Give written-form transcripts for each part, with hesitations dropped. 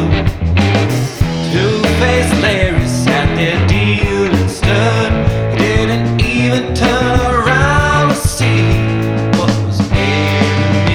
blood. Two-faced Larry sat there dealing stud. He didn't even turn around to see what was ahead of me.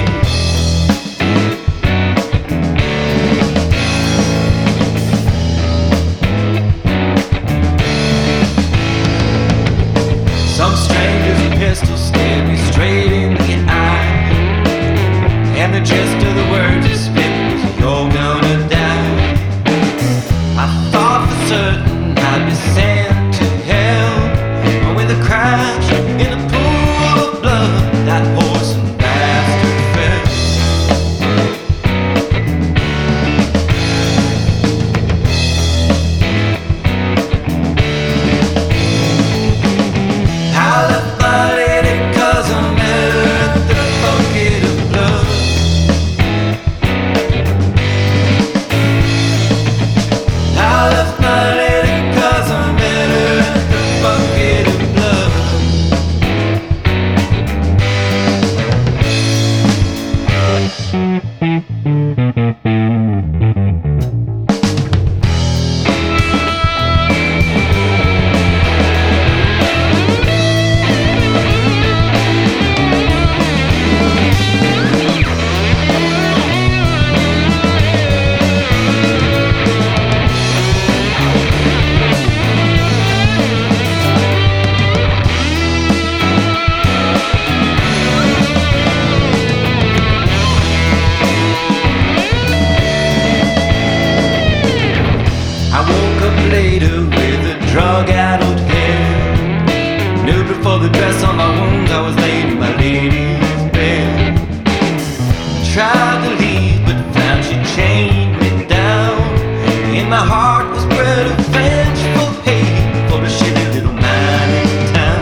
Some stranger's pistol stared me straight in the eye, and the gist of the words he spit was, "You're gonna die." I thought for certain I'd be sent to hell, but with a crash in a pool of blood, that horse and bastard fell. I left my lady 'cause I met her at the bucket of blood. I left my lady 'cause I met her at the bucket of blood. I woke up later with a drug-addled head. Knew before the dress on my wounds I was laying in my lady's bed. Tried to leave but found she chained me down. In my heart was bred a vengeful hate for the shitty little man in town.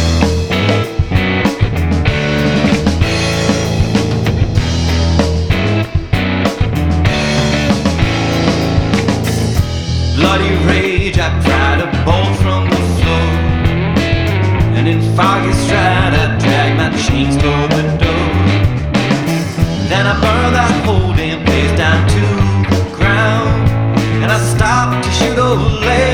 Bloody rage, I pried a bolt from the floor, and in foggy stride I dragged my chains toward the door. Then I burned that whole damn place down to the ground, and I stopped to shoot old Larry.